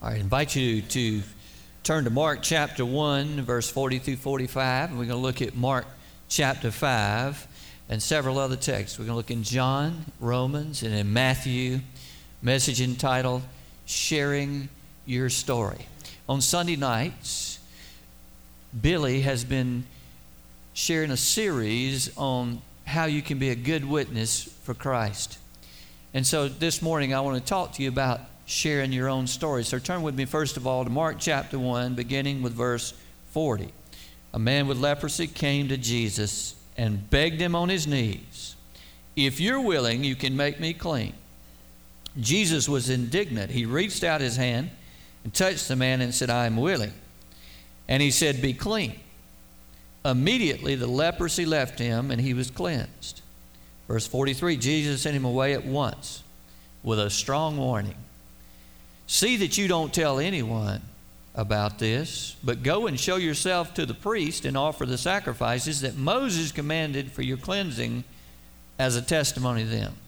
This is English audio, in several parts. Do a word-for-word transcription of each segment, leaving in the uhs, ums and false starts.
I invite you to turn to Mark chapter one, verse forty through forty-five. And we're going to look at Mark chapter five and several other texts. We're going to look in John, Romans, and in Matthew. Message entitled, Sharing Your Story. On Sunday nights, Billy has been sharing a series on how you can be a good witness for Christ. And so this morning I want to talk to you about sharing your own story. So turn with me first of all to Mark chapter one, beginning with verse forty. A man with leprosy came to Jesus and begged him on his knees, "If you're willing, you can make me clean." Jesus was indignant. He reached out his hand and touched the man and said, "I am willing." And he said, "Be clean." Immediately the leprosy left him and he was cleansed. Verse forty-three, Jesus sent him away at once with a strong warning. "See that you don't tell anyone about this, but go and show yourself to the priest and offer the sacrifices that Moses commanded for your cleansing as a testimony to them."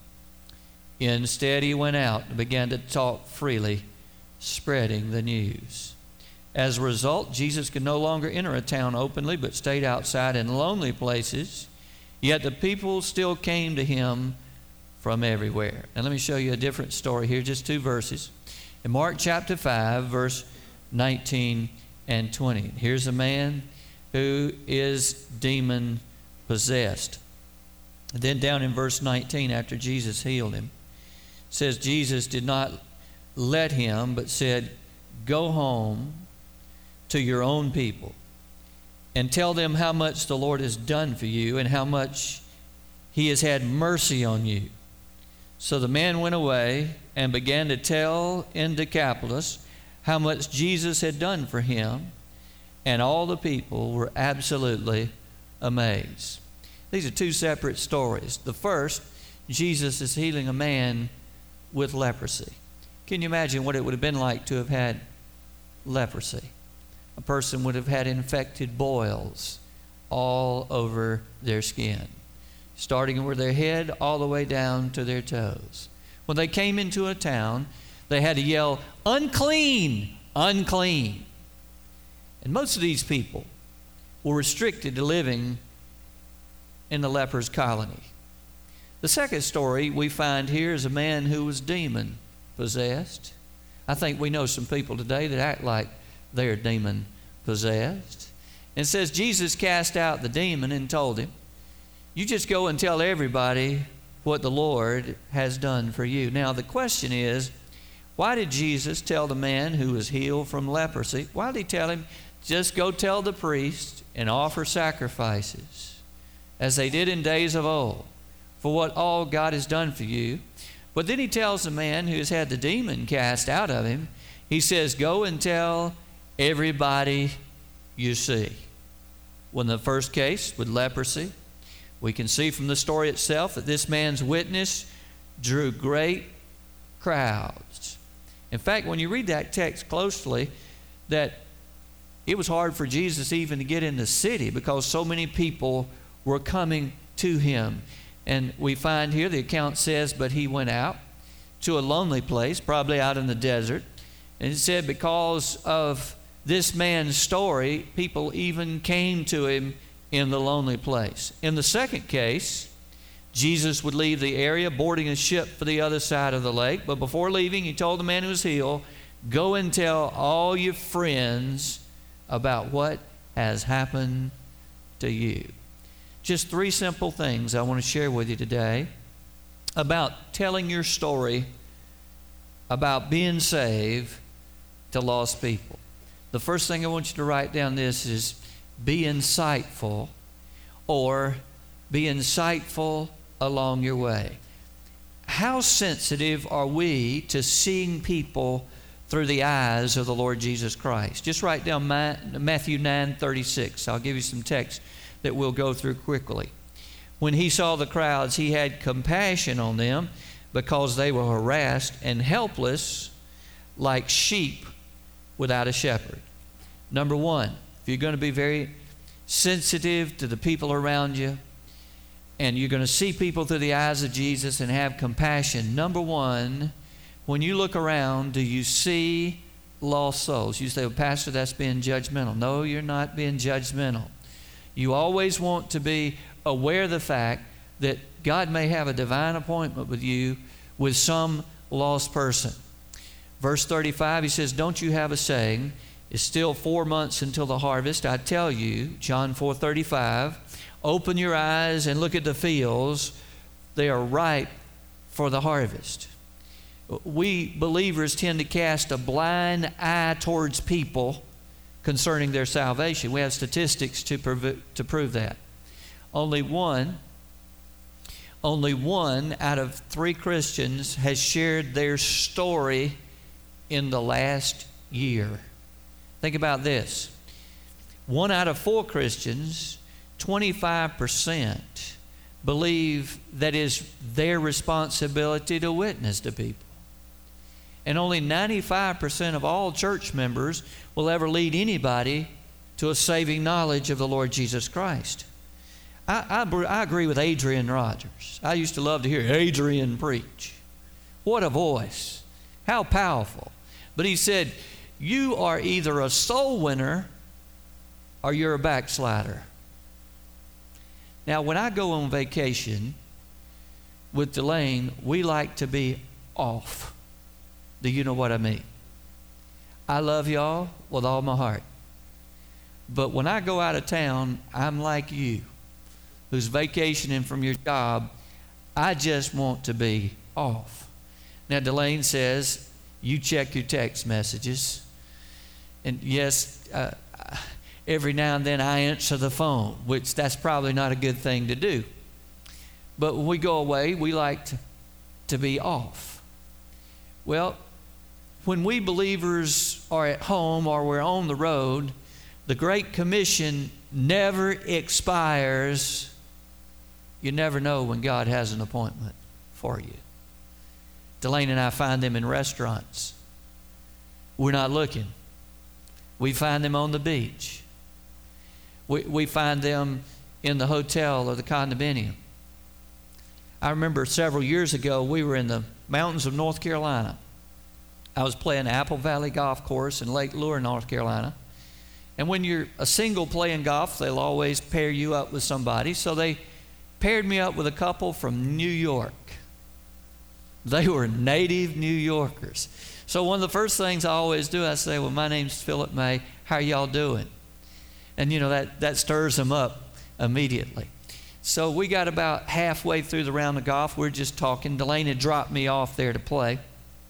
Instead, he went out and began to talk freely, spreading the news. As a result, Jesus could no longer enter a town openly, but stayed outside in lonely places. Yet the people still came to him from everywhere. And let me show you a different story here, just two verses. In Mark chapter five, verse nineteen and twenty. Here's a man who is demon possessed. And then down in verse nineteen, after Jesus healed him, it says, Jesus did not let him, but said, "Go home to your own people and tell them how much the Lord has done for you and how much he has had mercy on you." So the man went away and began to tell in Decapolis how much Jesus had done for him, and all the people were absolutely amazed. These are two separate stories. The first, Jesus is healing a man with leprosy. Can you imagine what it would have been like to have had leprosy? A person would have had infected boils all over their skin, starting with their head all the way down to their toes. When they came into a town, they had to yell, "Unclean, unclean." And most of these people were restricted to living in the leper's colony. The second story we find here is a man who was demon possessed. I think we know some people today that act like they're demon possessed. And it says Jesus cast out the demon and told him, "You just go and tell everybody what the Lord has done for you." Now the question is, why did Jesus tell the man who was healed from leprosy, why did he tell him, just go tell the priest and offer sacrifices as they did in days of old for what all God has done for you? But then he tells the man who has had the demon cast out of him, he says, "Go and tell everybody you see." Well, in the first case with leprosy, we can see from the story itself that this man's witness drew great crowds. In fact, when you read that text closely, that it was hard for Jesus even to get in the city because so many people were coming to him. And we find here the account says, but he went out to a lonely place, probably out in the desert. And it said because of this man's story, people even came to him in the lonely place. In the second case, Jesus would leave the area, boarding a ship for the other side of the lake. But before leaving, he told the man who was healed, "Go and tell all your friends about what has happened to you." Just three simple things I want to share with you today about telling your story about being saved to lost people. The first thing I want you to write down this is be insightful, or be insightful along your way. How sensitive are we to seeing people through the eyes of the Lord Jesus Christ? Just write down Matthew nine thirty-six. I'll give you some text that we'll go through quickly. When he saw the crowds, he had compassion on them because they were harassed and helpless like sheep without a shepherd. Number one, if you're going to be very sensitive to the people around you and you're going to see people through the eyes of Jesus and have compassion, number one, when you look around, do you see lost souls. You say, well, Pastor, that's being judgmental. No, you're not being judgmental. You always want to be aware of the fact that God may have a divine appointment with you with some lost person. Verse thirty-five, he says, don't you have a saying, it's still four months until the harvest. I tell you, John four thirty-five, open your eyes and look at the fields. They are ripe for the harvest. We believers tend to cast a blind eye towards people concerning their salvation. We have statistics to prove, to prove that. Only one, only one out of three Christians has shared their story in the last year. Think about this. One out of four Christians, twenty-five percent, believe that it is their responsibility to witness to people. And only ninety-five percent of all church members will ever lead anybody to a saving knowledge of the Lord Jesus Christ. I, I, I agree with Adrian Rogers. I used to love to hear Adrian preach. What a voice. How powerful. But he said, you are either a soul winner or you're a backslider. Now, when I go on vacation with Delane, we like to be off. Do you know what I mean? I love y'all with all my heart. But when I go out of town, I'm like you, who's vacationing from your job. I just want to be off. Now, Delane says, you check your text messages. And yes, uh, every now and then I answer the phone, which that's probably not a good thing to do. But when we go away, we like to, to be off. Well, when we believers are at home or we're on the road, the Great Commission never expires. You never know when God has an appointment for you. Delane and I find them in restaurants. We're not looking. We find them on the beach. We, we find them in the hotel or the condominium. I remember several years ago, we were in the mountains of North Carolina. I was playing Apple Valley Golf Course in Lake Lure, North Carolina. And when you're a single playing golf, they'll always pair you up with somebody. So they paired me up with a couple from New York. They were native New Yorkers. So one of the first things I always do, I say, well, my name's Philip May. How are y'all doing? And, you know, that, that stirs them up immediately. So we got about halfway through the round of golf. We're just talking. Delane had dropped me off there to play.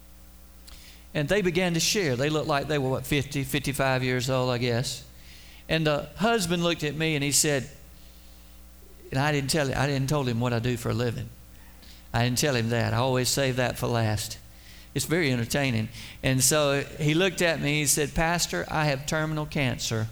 And they began to share. They looked like they were, what, fifty, fifty-five years old, I guess. And the husband looked at me and he said, and I didn't tell him, I didn't tell him what I do for a living. I didn't tell him that. I always save that for last. It's very entertaining. And so he looked at me, he said, Pastor, I have terminal cancer.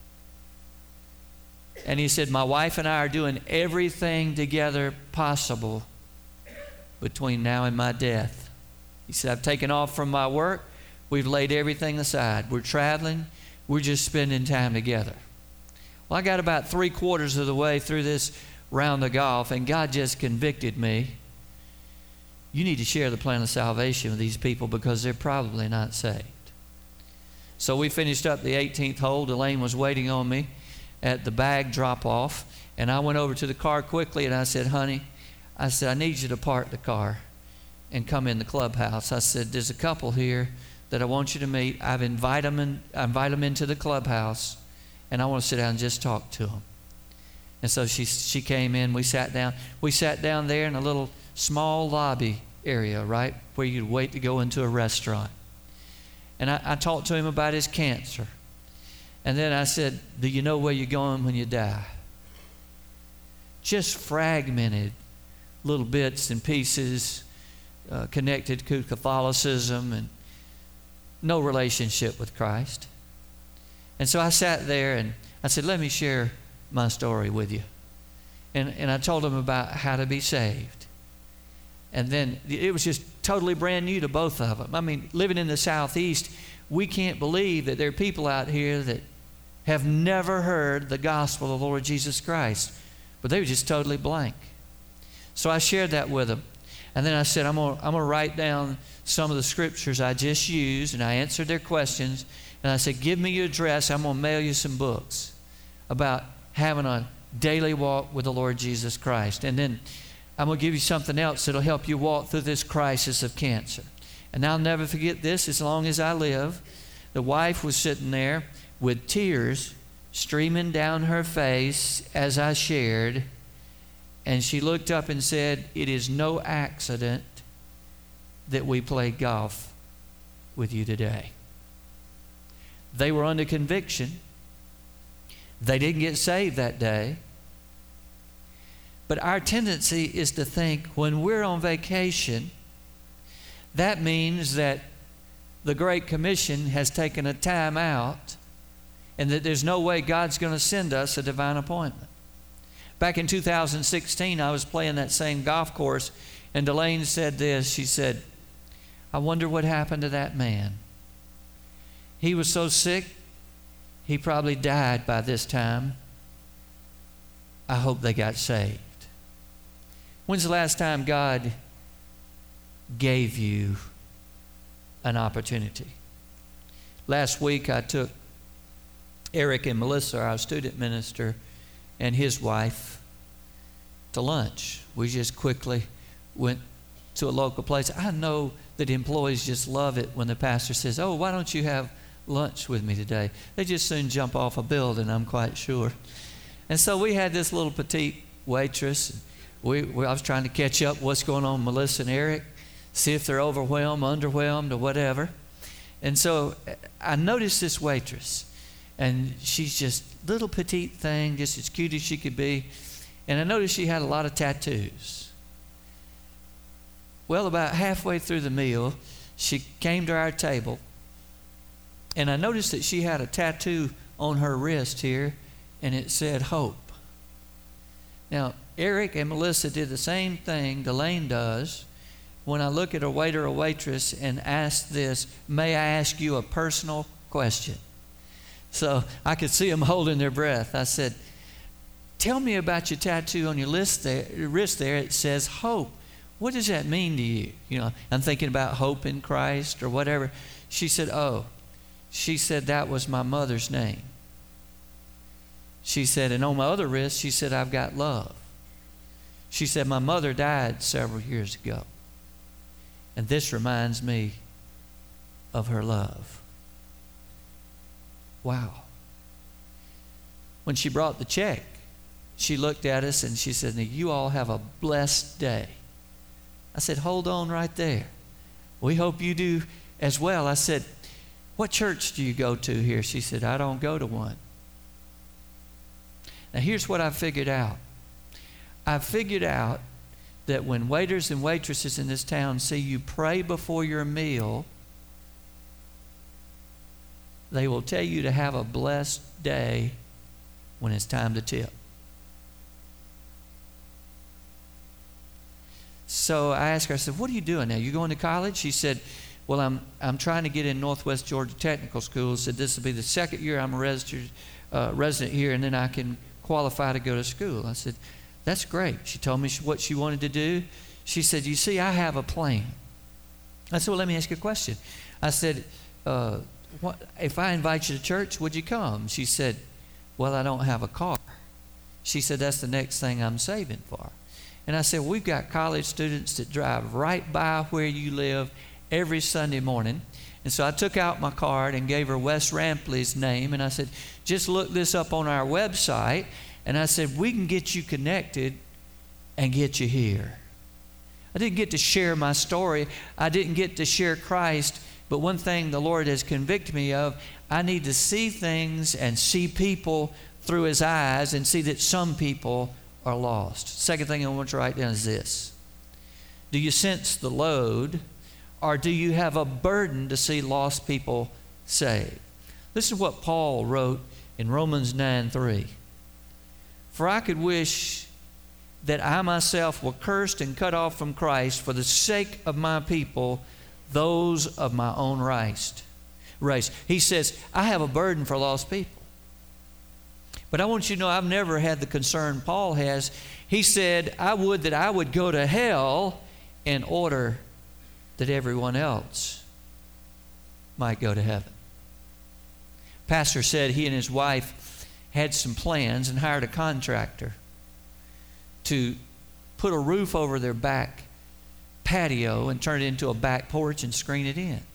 And he said, my wife and I are doing everything together possible between now and my death. He said, I've taken off from my work. We've laid everything aside. We're traveling. We're just spending time together. Well, I got about three quarters of the way through this round of golf, and God just convicted me. You need to share the plan of salvation with these people because they're probably not saved. So we finished up the eighteenth hole. Delane was waiting on me at the bag drop-off, and I went over to the car quickly, and I said, honey, I said, I need you to park the car and come in the clubhouse. I said, there's a couple here that I want you to meet. I've invited them, in, I invite them into the clubhouse, and I want to sit down and just talk to them. And so she she came in. We sat down. We sat down there in a little small lobby area, right, where you'd wait to go into a restaurant. And I, I talked to him about his cancer. And then I said, do you know where you're going when you die? Just fragmented little bits and pieces uh, connected to Catholicism and no relationship with Christ. And so I sat there and I said, let me share my story with you. And, and I told him about how to be saved. And then it was just totally brand new to both of them. I mean, living in the Southeast, we can't believe that there are people out here that have never heard the gospel of the Lord Jesus Christ. But they were just totally blank. So I shared that with them. And then I said, I'm going I'm to write down some of the scriptures I just used, and I answered their questions. And I said, give me your address. I'm going to mail you some books about having a daily walk with the Lord Jesus Christ. And then I'm going to give you something else that'll help you walk through this crisis of cancer. And I'll never forget this as long as I live. The wife was sitting there with tears streaming down her face as I shared. And she looked up and said, it is no accident that we played golf with you today. They were under conviction. They didn't get saved that day. But our tendency is to think when we're on vacation, that means that the Great Commission has taken a time out and that there's no way God's going to send us a divine appointment. Back in two thousand sixteen, I was playing that same golf course, and Delane said this. She said, I wonder what happened to that man. He was so sick, he probably died by this time. I hope they got saved. When's the last time God gave you an opportunity? Last week I took Eric and Melissa, our student minister, and his wife to lunch. We just quickly went to a local place. I know that employees just love it when the pastor says, oh, why don't you have lunch with me today? They just soon jump off a building, I'm quite sure. And so we had this little petite waitress. We, we, I was trying to catch up what's going on with Melissa and Eric, see if they're overwhelmed, underwhelmed, or whatever. And so I noticed this waitress, and she's just little petite thing, just as cute as she could be. And I noticed she had a lot of tattoos. Well, about halfway through the meal, she came to our table, and I noticed that she had a tattoo on her wrist here, and it said hope. Now, Eric and Melissa did the same thing Delane does when I look at a waiter or waitress and ask this, may I ask you a personal question? So I could see them holding their breath. I said, tell me about your tattoo on your list there, your wrist there. It says hope. What does that mean to you? You know, I'm thinking about hope in Christ or whatever. She said, oh, she said that was my mother's name. She said, and on my other wrist, she said, I've got love. She said, my mother died several years ago. And this reminds me of her love. Wow. When she brought the check, she looked at us and she said, now you all have a blessed day. I said, hold on right there. We hope you do as well. I said, what church do you go to here? She said, I don't go to one. Now here's what I figured out. I figured out that when waiters and waitresses in this town see you pray before your meal, they will tell you to have a blessed day when it's time to tip. So I asked her, I said, what are you doing now? You going to college? She said, well, I'm I'm trying to get in Northwest Georgia Technical School. Said this will be the second year I'm a registered uh, resident here, and then I can qualify to go to school. I said, that's great. She told me what she wanted to do. She said, you see, I have a plan. I said, well, let me ask you a question. I said, uh, what, if I invite you to church, would you come? She said, well, I don't have a car. She said, that's the next thing I'm saving for. And I said, well, we've got college students that drive right by where you live every Sunday morning. And so I took out my card and gave her Wes Rampley's name. And I said, just look this up on our website. And I said, we can get you connected and get you here. I didn't get to share my story. I didn't get to share Christ. But one thing the Lord has convicted me of, I need to see things and see people through His eyes and see that some people are lost. Second thing I want to write down is this. Do you sense the load, or do you have a burden to see lost people saved? Listen to what Paul wrote in Romans nine three. For I could wish that I myself were cursed and cut off from Christ for the sake of my people, those of my own race. Race. He says, I have a burden for lost people. But I want you to know I've never had the concern Paul has. He said, I would that I would go to hell in order that everyone else might go to heaven. Pastor said he and his wife had some plans and hired a contractor to put a roof over their back patio and turn it into a back porch and screen it in.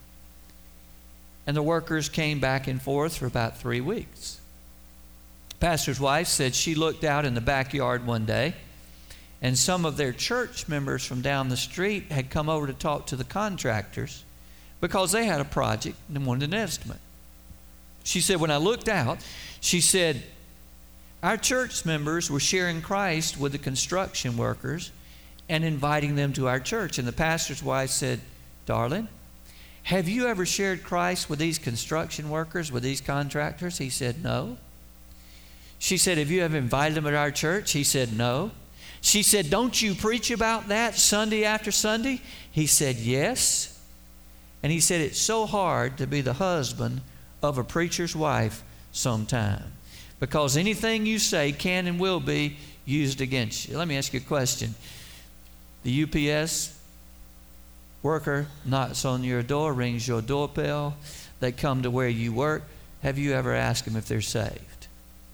And the workers came back and forth for about three weeks. Pastor's wife said she looked out in the backyard one day, and some of their church members from down the street had come over to talk to the contractors because they had a project and wanted an estimate. She said, when I looked out, she said, our church members were sharing Christ with the construction workers and inviting them to our church. And the pastor's wife said, darling, have you ever shared Christ with these construction workers, with these contractors? He said, no. She said, have you ever invited them at our church? He said, no. She said, don't you preach about that Sunday after Sunday? He said, yes. And he said, it's so hard to be the husband of a preacher's wife sometime, because anything you say can and will be used against you. Let me ask you a question. The U P S worker knocks on your door, rings your doorbell. They come to where you work. Have you ever asked them if they're saved?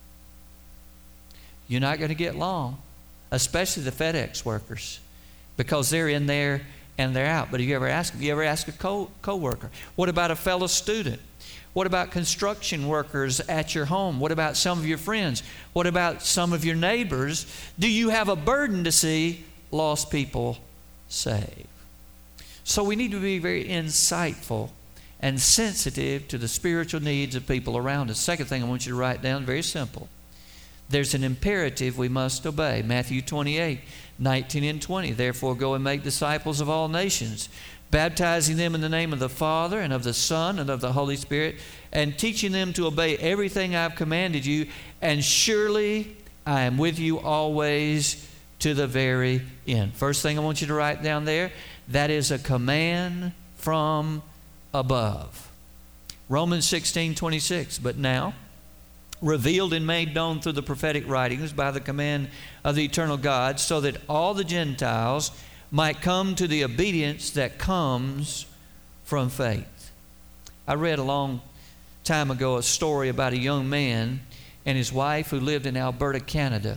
You're not going to get long, especially the FedEx workers, because they're in there and they're out. But have you ever asked them? Have you ever asked a co- co-worker? What about a fellow student? What about construction workers at your home? What about some of your friends? What about some of your neighbors? Do you have a burden to see lost people saved? So we need to be very insightful and sensitive to the spiritual needs of people around us. Second thing I want you to write down, very simple. There's an imperative we must obey. Matthew twenty-eight, nineteen and twenty. Therefore go and make disciples of all nations, baptizing them in the name of the Father and of the Son and of the Holy Spirit, and teaching them to obey everything I've commanded you. And surely I am with you always to the very end. First thing I want you to write down there, that is a command from above. Romans sixteen, twenty-six. But now, revealed and made known through the prophetic writings by the command of the eternal God, so that all the Gentiles might come to the obedience that comes from faith. I read a long time ago a story about a young man and his wife who lived in Alberta, Canada.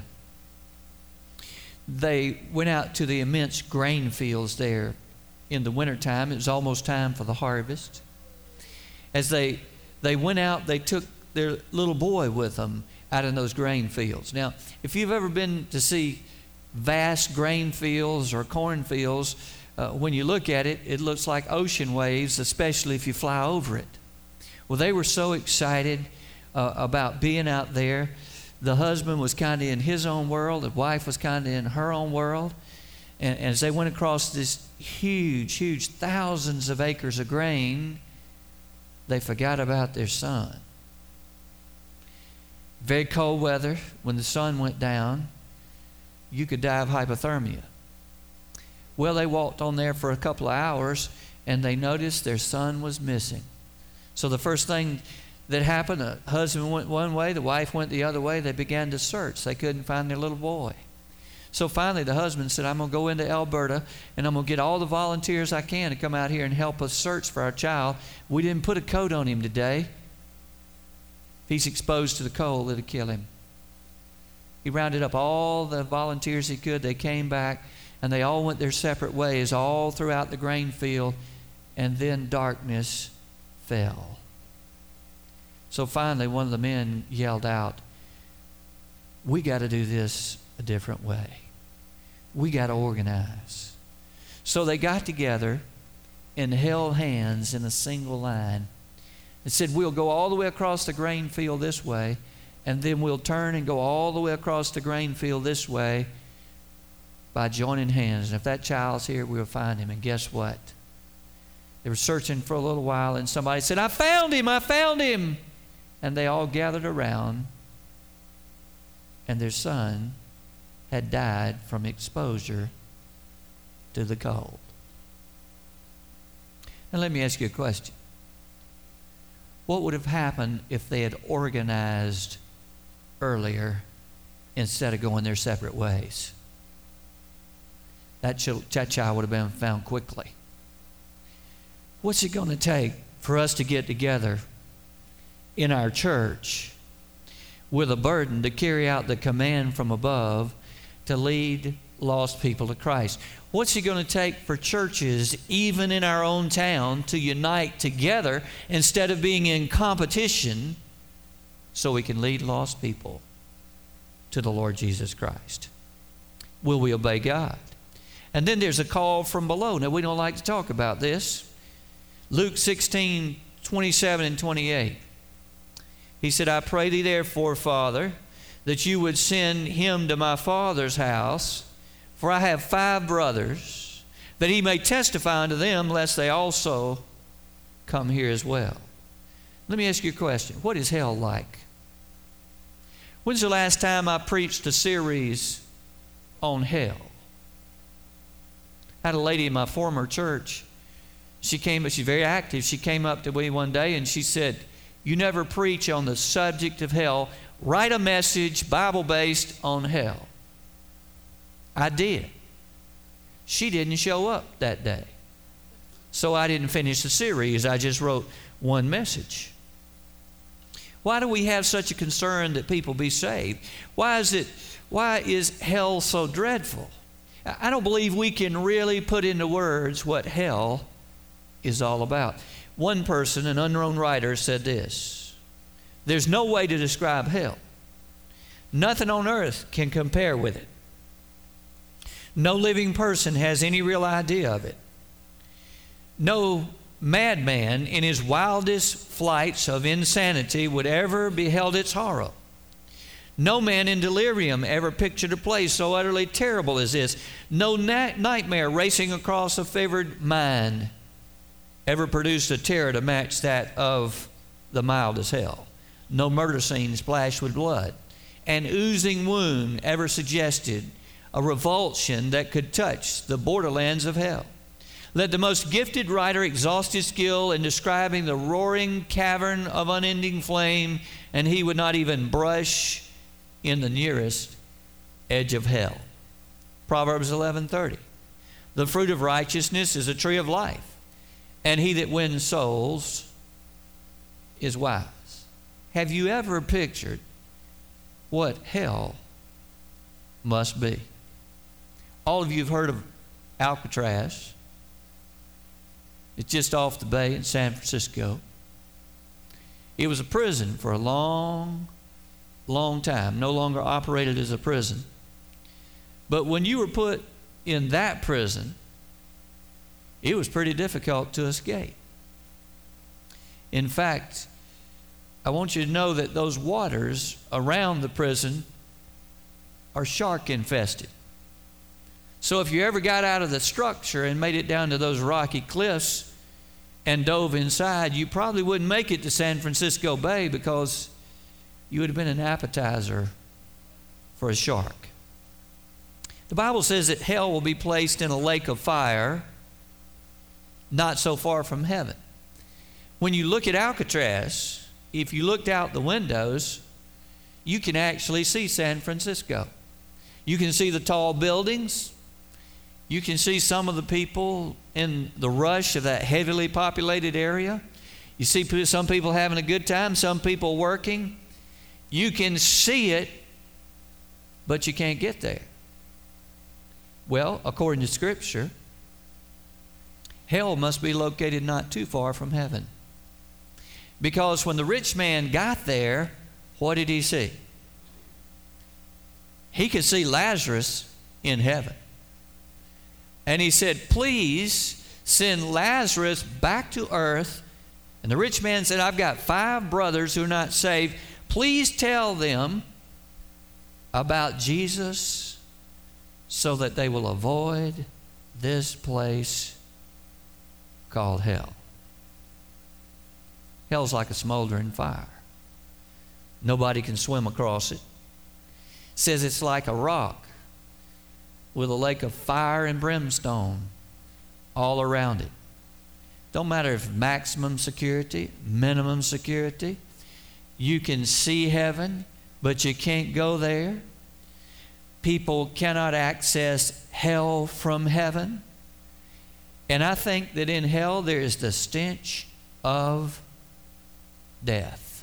They went out to the immense grain fields there in the wintertime. It was almost time for the harvest. As they they went out, they took their little boy with them out in those grain fields. Now, if you've ever been to see vast grain fields or corn fields, uh, when you look at it, it looks like ocean waves, especially if you fly over it. Well, they were so excited uh, about being out there. The husband was kind of in his own world. The wife was kind of in her own world. And, and as they went across this huge, huge thousands of acres of grain, they forgot about their son. Very cold weather. When the sun went down, you could die of hypothermia. Well, they walked on there for a couple of hours, and they noticed their son was missing. So the first thing that happened, the husband went one way, the wife went the other way. They began to search. They couldn't find their little boy. So finally the husband said, I'm going to go into Alberta, and I'm going to get all the volunteers I can to come out here and help us search for our child. We didn't put a coat on him today. If he's exposed to the cold, it'll kill him. He rounded up all the volunteers he could. They came back, and they all went their separate ways all throughout the grain field, and then darkness fell. So finally, one of the men yelled out, we got to do this a different way. We got to organize. So they got together and held hands in a single line and said, we'll go all the way across the grain field this way, and then we'll turn and go all the way across the grain field this way by joining hands. And if that child's here, we'll find him. And guess what? They were searching for a little while, and somebody said, I found him, I found him. And they all gathered around, and their son had died from exposure to the cold. Now let me ask you a question. What would have happened if they had organized earlier instead of going their separate ways? that, ch- that child would have been found quickly. What's it going to take for us to get together in our church with a burden to carry out the command from above to lead lost people to Christ? What's it going to take for churches, even in our own town, to unite together instead of being in competition so we can lead lost people to the Lord Jesus Christ? Will we obey God? And then there's a call from below. Now, we don't like to talk about this. Luke sixteen, twenty-seven and twenty-eight. He said, I pray thee therefore, Father, that you would send him to my father's house, for I have five brothers, that he may testify unto them, lest they also come here as well. Let me ask you a question. What is hell like? When's the last time I preached a series on hell? I had a lady in my former church. She came, she's very active. She came up to me one day and she said, you never preach on the subject of hell. Write a message, Bible-based, on hell. I did. She didn't show up that day. So I didn't finish the series. I just wrote one message. Why do we have such a concern that people be saved? Why is it, why is hell so dreadful? I don't believe we can really put into words what hell is all about. One person, an unknown writer, said this: there's no way to describe hell. Nothing on earth can compare with it. No living person has any real idea of it. No madman in his wildest flights of insanity would ever beheld its horror. No man in delirium ever pictured a place so utterly terrible as this. No na- nightmare racing across a favored mind ever produced a terror to match that of the mildest hell. No murder scene splashed with blood. An oozing wound ever suggested a revulsion that could touch the borderlands of hell. Let the most gifted writer exhaust his skill in describing the roaring cavern of unending flame, and he would not even brush in the nearest edge of hell. Proverbs eleven thirty. The fruit of righteousness is a tree of life, and he that wins souls is wise. Have you ever pictured what hell must be? All of you have heard of Alcatraz. It's just off the bay in San Francisco. It was a prison for a long, long time, no longer operated as a prison. But when you were put in that prison, it was pretty difficult to escape. In fact, I want you to know that those waters around the prison are shark infested. So if you ever got out of the structure and made it down to those rocky cliffs and dove inside, you probably wouldn't make it to San Francisco Bay because you would have been an appetizer for a shark. The Bible says that hell will be placed in a lake of fire not so far from heaven. When you look at Alcatraz, if you looked out the windows, you can actually see San Francisco. You can see the tall buildings. You can see some of the people in the rush of that heavily populated area. You see some people having a good time, some people working. You can see it, but you can't get there. Well, according to Scripture, hell must be located not too far from heaven. Because when the rich man got there, what did he see? He could see Lazarus in heaven. And he said, please send Lazarus back to earth. And the rich man said, I've got five brothers who are not saved. Please tell them about Jesus so that they will avoid this place called hell. Hell's like a smoldering fire. Nobody can swim across it. It says it's like a rock with a lake of fire and brimstone all around it. Don't matter if maximum security, minimum security. You can see heaven, but you can't go there. people cannot access hell from heaven. And I think that in hell there is the stench of death.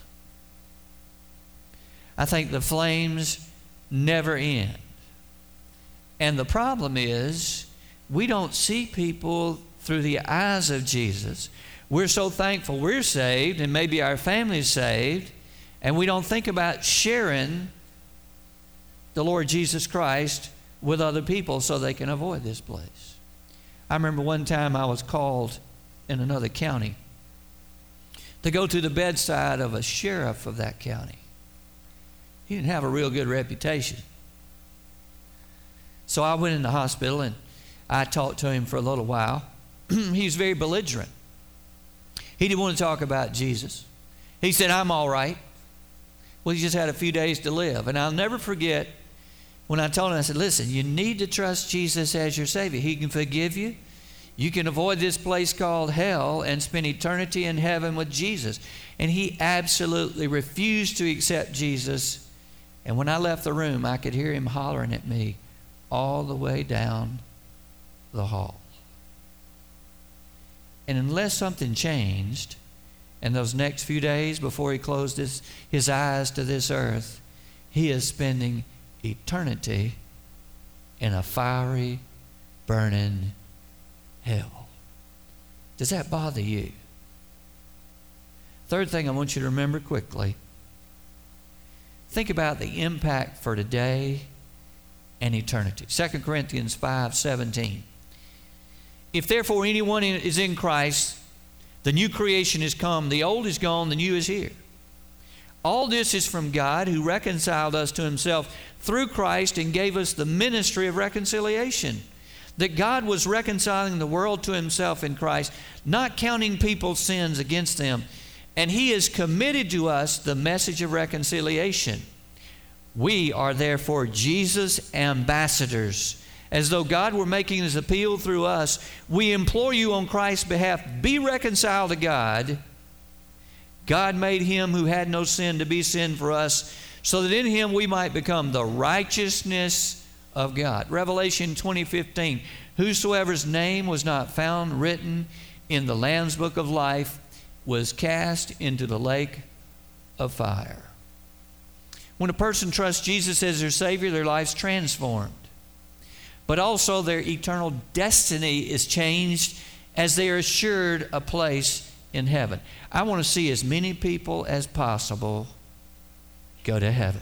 I think the flames never end. And the problem is, we don't see people through the eyes of Jesus. We're so thankful we're saved, and maybe our family's saved, and we don't think about sharing the Lord Jesus Christ with other people so they can avoid this place. I remember one time I was called in another county to go to the bedside of a sheriff of that county. He didn't have a real good reputation. So I went in the hospital and I talked to him for a little while. He was very belligerent. He didn't want to talk about Jesus. He said, I'm all right. Well, he just had a few days to live. And I'll never forget when I told him, I said, listen, you need to trust Jesus as your Savior. He can forgive you. You can avoid this place called hell and spend eternity in heaven with Jesus. And he absolutely refused to accept Jesus. And when I left the room, I could hear him hollering at me all the way down the hall. And unless something changed in those next few days before he closed his, his eyes to this earth, he is spending eternity in a fiery, burning hell. Does that bother you? Third thing I want you to remember quickly. Think about the impact for today and eternity. Second Corinthians five seventeen. If therefore anyone is in Christ, the new creation is come, the old is gone, the new is here. All this is from God, who reconciled us to himself through Christ and gave us the ministry of reconciliation. That God was reconciling the world to himself in Christ, not counting people's sins against them. And he has committed to us the message of reconciliation. We are therefore Jesus' ambassadors. As though God were making his appeal through us, we implore you on Christ's behalf, be reconciled to God. God made him who had no sin to be sin for us, so that in him we might become the righteousness of God. Revelation twenty fifteen, whosoever's name was not found written in the Lamb's book of life was cast into the lake of fire. When a person trusts Jesus as their Savior, their life's transformed. But also their eternal destiny is changed as they are assured a place in heaven. I want to see as many people as possible go to heaven.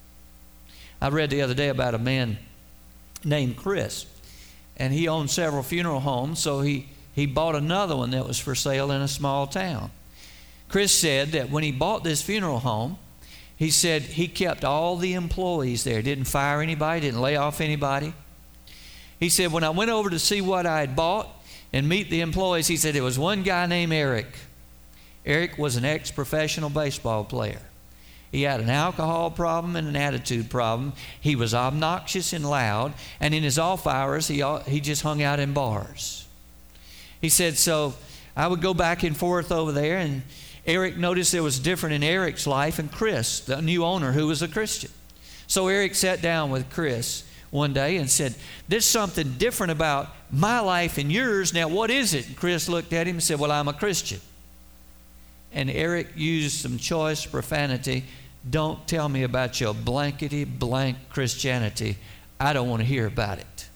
I read the other day about a man named Chris, and he owned several funeral homes, so he, he bought another one that was for sale in a small town. Chris said that when he bought this funeral home, he said he kept all the employees there, didn't fire anybody, didn't lay off anybody. He said, when I went over to see what I had bought and meet the employees, he said, there was one guy named Eric. Eric was an ex-professional baseball player. He had an alcohol problem and an attitude problem. He was obnoxious and loud, and in his off hours, he, he just hung out in bars. He said, so I would go back and forth over there, and Eric noticed there was different in Eric's life and Chris, the new owner, who was a Christian. So Eric sat down with Chris one day and said, there's something different about my life and yours. Now, what is it? And Chris looked at him and said, well, I'm a Christian. And Eric used some choice profanity. Don't tell me about your blankety blank Christianity. I don't want to hear about it.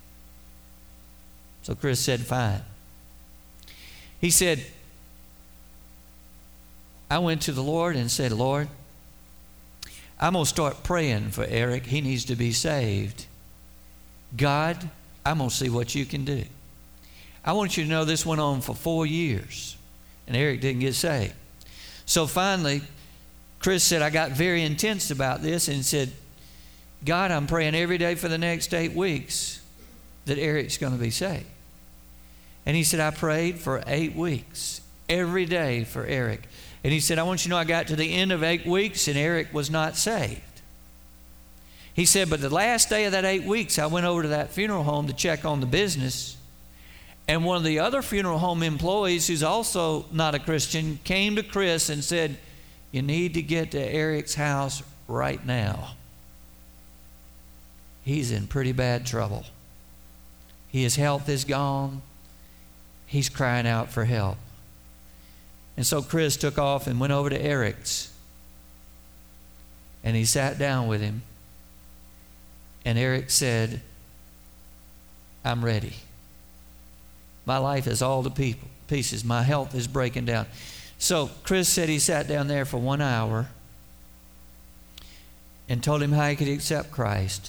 So Chris said, fine. He said, I went to the Lord and said, Lord, I'm going to start praying for Eric. He needs to be saved. God, I'm going to see what you can do. I want you to know this went on for four years, and Eric didn't get saved. So finally, Chris said, I got very intense about this and said, God, I'm praying every day for the next eight weeks that Eric's going to be saved. And he said, I prayed for eight weeks, every day for Eric. And he said, I want you to know I got to the end of eight weeks and Eric was not saved. He said, but the last day of that eight weeks, I went over to that funeral home to check on the business. And one of the other funeral home employees, who's also not a Christian, came to Chris and said, you need to get to Eric's house right now. he's in pretty bad trouble. His health is gone. He's crying out for help. And so Chris took off and went over to Eric's. And he sat down with him. And Eric said, I'm ready. My life is all to people, pieces. My health is breaking down. So Chris said he sat down there for one hour and told him how he could accept Christ.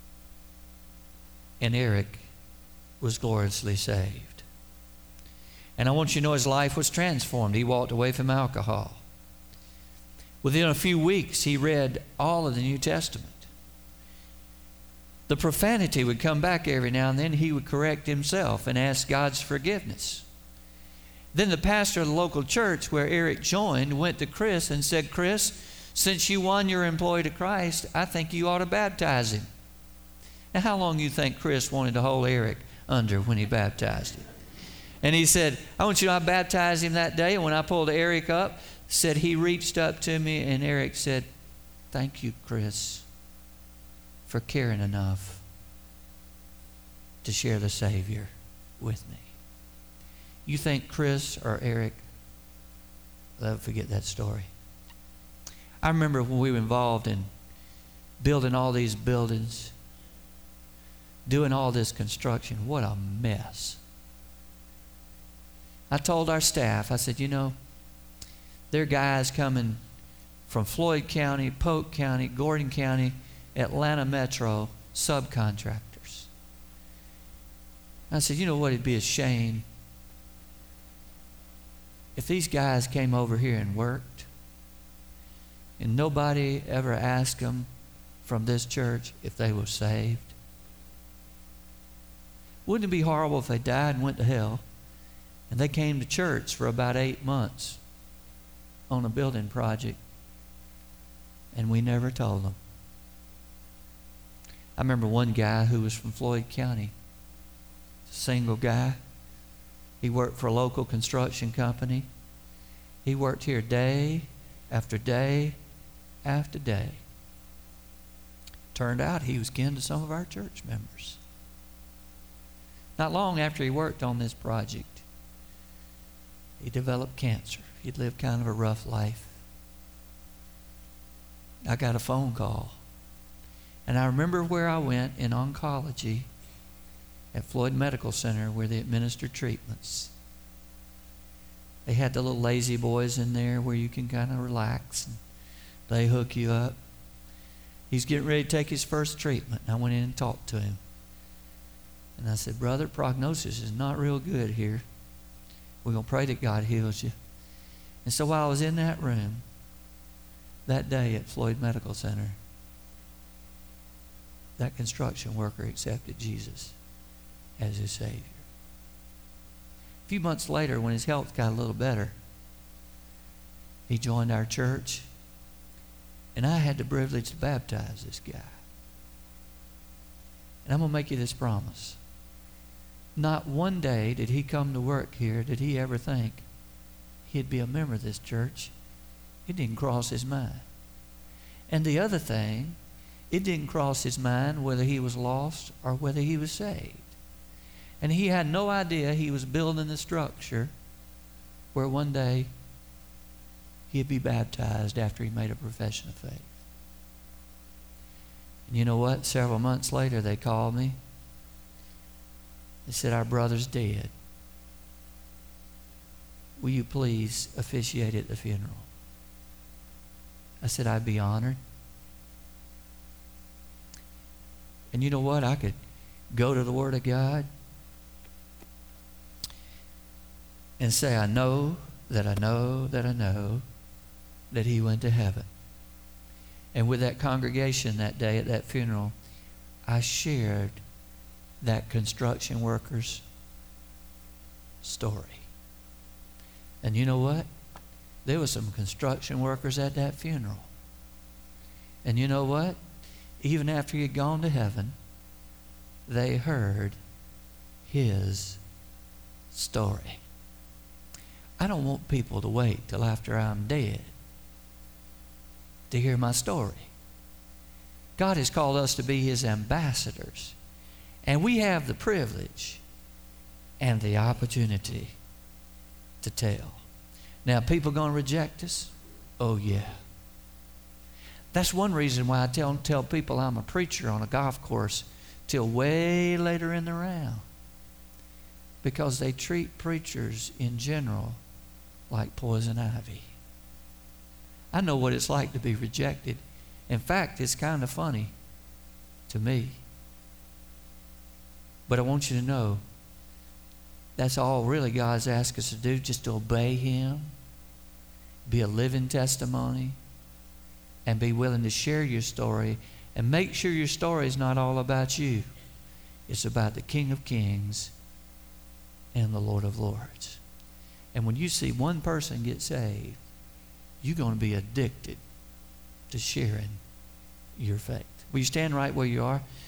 And Eric was gloriously saved. And I want you to know his life was transformed. He walked away from alcohol. Within a few weeks, he read all of the New Testament. The profanity would come back every now and then. He would correct himself and ask God's forgiveness. Then the pastor of the local church where Eric joined went to Chris and said, Chris, since you won your employee to Christ, I think you ought to baptize him. Now, how long do you think Chris wanted to hold Eric under when he baptized him? And he said, I want you to know I baptized him that day. And when I pulled Eric up, said he reached up to me, and Eric said, thank you, Chris, for caring enough to share the Savior with me. You think Chris or Eric, I'll never forget that story. I remember when we were involved in building all these buildings, doing all this construction. What a mess. I told our staff, I said, you know, there are guys coming from Floyd County, Polk County, Gordon County, Atlanta Metro, subcontractors. I said, you know what, it'd be a shame if these guys came over here and worked and nobody ever asked them from this church if they were saved. Wouldn't it be horrible if they died and went to hell and they came to church for about eight months on a building project and we never told them? I remember one guy who was from Floyd County, a single guy. He worked for a local construction company. He worked here day after day after day. Turned out he was kin to some of our church members. Not long after he worked on this project, he developed cancer. He'd lived kind of a rough life. I got a phone call. And I remember where I went in oncology at Floyd Medical Center where they administer treatments. They had the little lazy boys in there where you can kind of relax and they hook you up. He's getting ready to take his first treatment. And I went in and talked to him. And I said, brother, prognosis is not real good here. We're going to pray that God heals you. And so while I was in that room that day at Floyd Medical Center, that construction worker accepted Jesus as his Savior. A few months later, when his health got a little better, he joined our church, and I had the privilege to baptize this guy. And I'm going to make you this promise. Not one day did he come to work here, did he ever think he'd be a member of this church. It didn't cross his mind. And the other thing, it didn't cross his mind whether he was lost or whether he was saved. And he had no idea he was building the structure where one day he'd be baptized after he made a profession of faith. And you know what? Several months later, they called me. They said, our brother's dead. Will you please officiate at the funeral? I said, I'd be honored. And you know what? I could go to the Word of God and say, I know that I know that I know that he went to heaven. And with that congregation that day at that funeral, I shared that construction worker's story. And you know what? There were some construction workers at that funeral. And you know what? Even after he had gone to heaven, they heard his story. I don't want people to wait till after I'm dead to hear my story. God has called us to be His ambassadors. And we have the privilege and the opportunity to tell. Now, people going to reject us? Oh, yeah. That's one reason why I tell, tell people I'm a preacher on a golf course till way later in the round. Because they treat preachers in general like poison ivy. I know what it's like to be rejected. In fact, it's kind of funny to me. But I want you to know, that's all really God's asked us to do, just to obey Him, be a living testimony, and be willing to share your story, and make sure your story is not all about you. It's about the King of Kings and the Lord of Lords. And when you see one person get saved, you're going to be addicted to sharing your faith. Will you stand right where you are?